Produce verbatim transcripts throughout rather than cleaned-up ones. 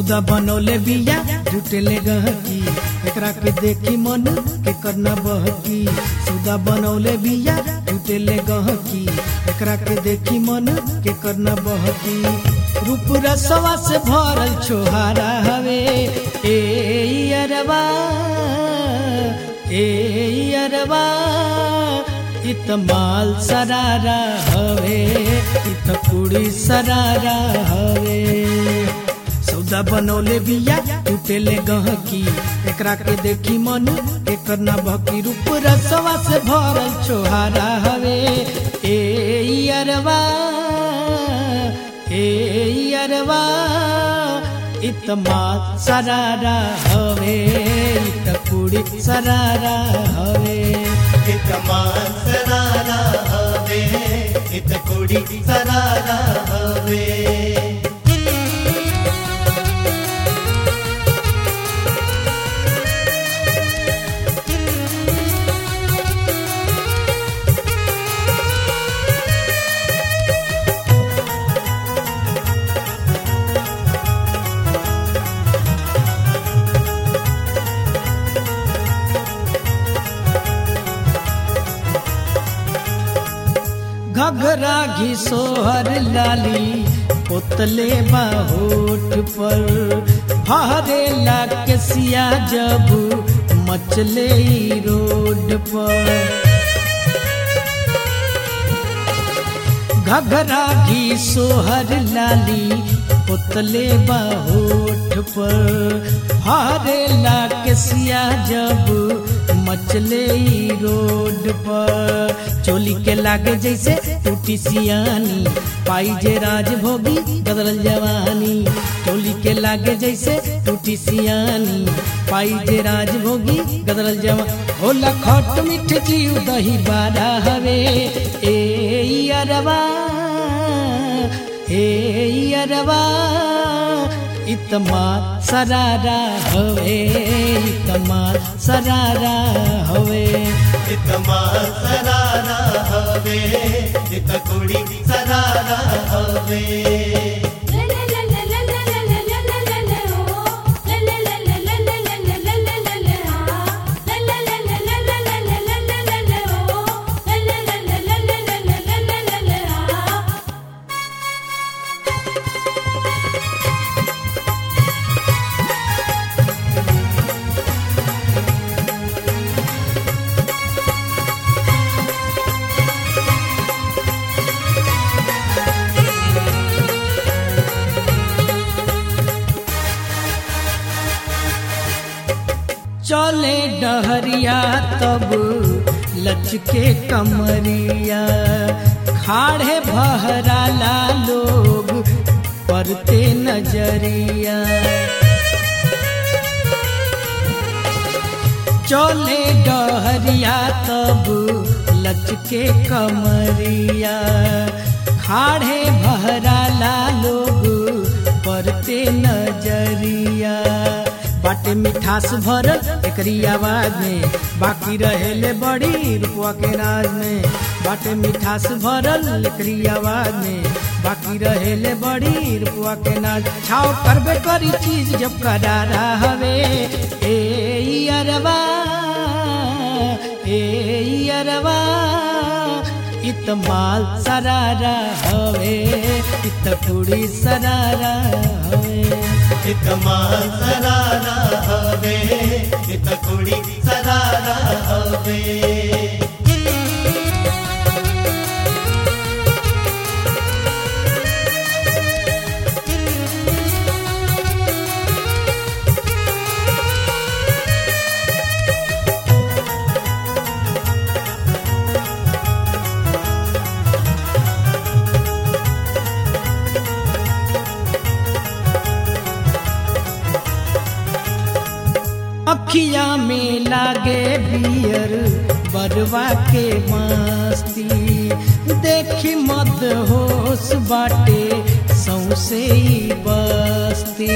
सौदा बनौले बिया जुटेले गहकी एकरा के देखी मन के करना बहकी सौदा बनौले बिया जुटेले गहकी एकरा के देखी मन के करना बहकी रूप रसवा से भरल छोहारा हवे ए अरबा ए अरबा इत माल सरारा हवे इत कुड़ी सरारा हवे सौदा बनौले बिया टूटेले गहकी एकरा के देखी मन के करना बहकी रूप रसवा से भरल छोहारा हवे ए अरबा ए अरबा इत माल सरारा हवे इत कुड़ी सरारा हवे इत माल सरारा हवे इत कुड़ी सरारा हवे घघरा घिसोहर लाली पोतले बाहोट पर हरे लाके सिया जब मचले रोड पर घघरा घिसोहर लाली पोतले बाहोट पर हरे लाके सिया जब मचले रोड पर चोली के लागे जैसे टूटी सियानी पाई जे राजभोगी बदल जवानी चोली के लागे जैसे टूटी सियानी पाई जे राजभोगी बदल जवानी होला खट मीठ जीव दही बारा हवे ए अरबा ए अरबा इतमा सरारा हवे इतमा सरारा हवे इतमा सरारा हवे इत कुड़ी सरारा हवे चले डहरिया तब लचके कमरिया खाड़े बहराला लोग परते नजरिया चले डहरिया तब लचके कमरिया खाड़े बहराला लोग परते नजरिया बाटे मिठास भरल एकरी आवाज में बाकी रहेले बड़ी रुपवा के राज में बाटे मिठास भरल एकरी आवाज में बाकी रहेले बड़ी रुपवा के नाज छाव करबे करी चीज जब करारा हवे ए अरबा ए अरबा इत माल सरारा हवे इत कुड़ी सरारा हवे इत माल सरारा हवे इत कुड़ी सरारा हवे अखिया में लागे बियर बरवा के मस्ती देखी मद होश बाटे सौसे बस्ती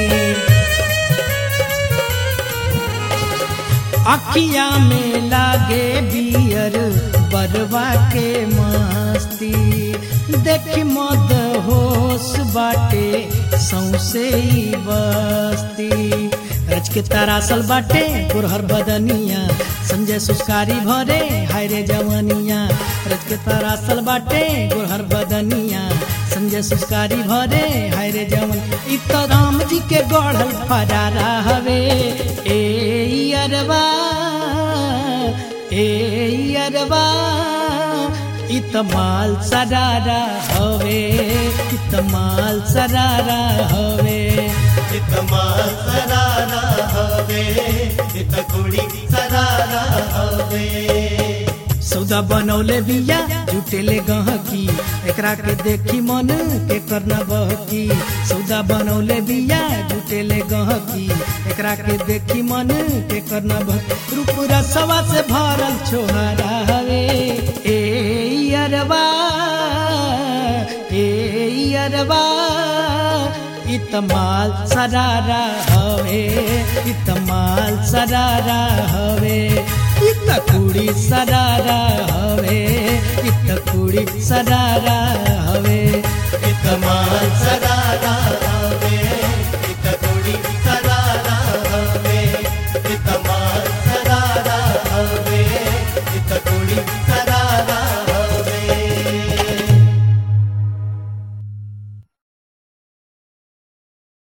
अखिया में लागे बियर बरवा के मस्ती देखी मद होश बाटे सौसे ई बस्ती रच के तरासल बाटे गुरहर बदनिया संजय सुस्कारी भरे हाय रे जवनिया रच के तरासल बाटे गुरहर बदनिया संजय सुस्कारी भरे हाय रे जवन इ तो राम जी के गढ़ल फरारा हवे ए अरबा ए अरबा इत माल सरारा हवे इत माल सरारा हवे इत माल सरारा हवे इत कुड़ी सरारा हवे सौदा बनौले बिया जुटेले गहकी एकरा के देखी मन के करना बहकी सौदा बनौले बिया जुटेले गहकी एकरा के देखी मन के करना बहकी रूप रसवा से भरल छोहरा हवे ए अरबा ए अरबा इत माल सरारा हवे इत माल सरारा हवे इत कुड़ी सरारा हवे इत कुड़ी सरारा हवे इत माल सरारा